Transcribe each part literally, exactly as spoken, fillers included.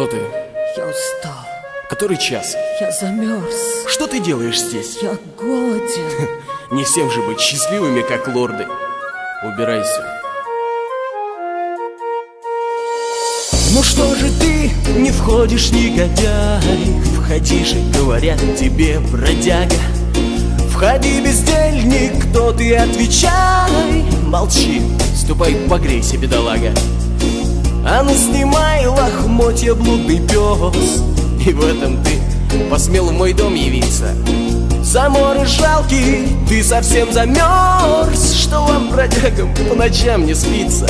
Кто ты? Я устал. Который час? Я замерз. Что ты делаешь здесь? Я голоден. Не всем же быть счастливыми, как лорды. Убирайся. Ну что же ты не входишь, негодяй? Входи же, говорят тебе, бродяга. Входи, бездельник, кто ты, отвечай. Молчи, ступай погрейся, бедолага. А ну снимай лохмотья, блудный пес. И в этом ты посмел в мой дом явиться. Заморы жалкий, ты совсем замерз. Что вам, бродягам, по ночам не спится?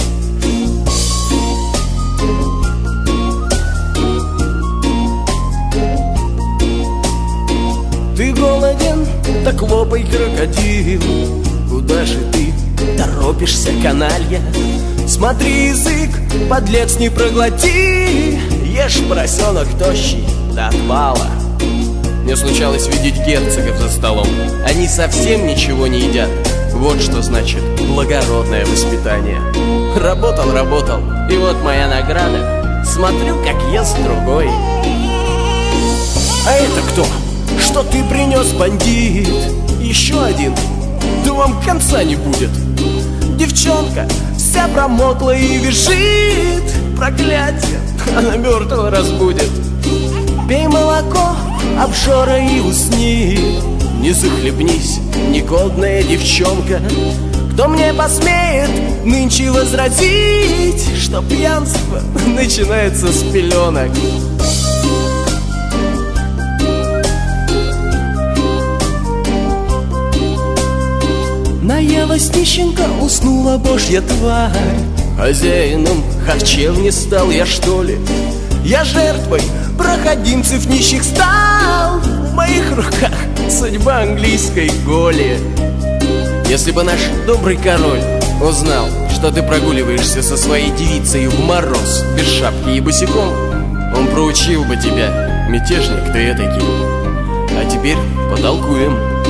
Ты голоден, так лопай, крокодил. Куда же ты торопишься, каналья? Смотри, язык, подлец, не проглоти. Ешь, поросенок тощий, до отвала. Мне случалось видеть герцогов за столом. Они совсем ничего не едят. Вот что значит благородное воспитание. Работал, работал, и вот моя награда. Смотрю, как ест другой. А это кто? Что ты принес, бандит? Еще один. Да вам конца не будет. Девчонка вся промокла и визжит. Проклятие, она мертвого разбудит. Пей молоко, обжора, и усни. Не захлебнись, негодная девчонка. Кто мне посмеет нынче возразить, что пьянство начинается с пеленок? Наелась нищенка, уснула божья тварь. Хозяином харчевни стал я, что ли? Я жертвой проходимцев нищих стал. В моих руках судьба английской голи. Если бы наш добрый король узнал, что ты прогуливаешься со своей девицей в мороз, без шапки и босиком, он проучил бы тебя. Мятежник ты этакий. А теперь потолкуем.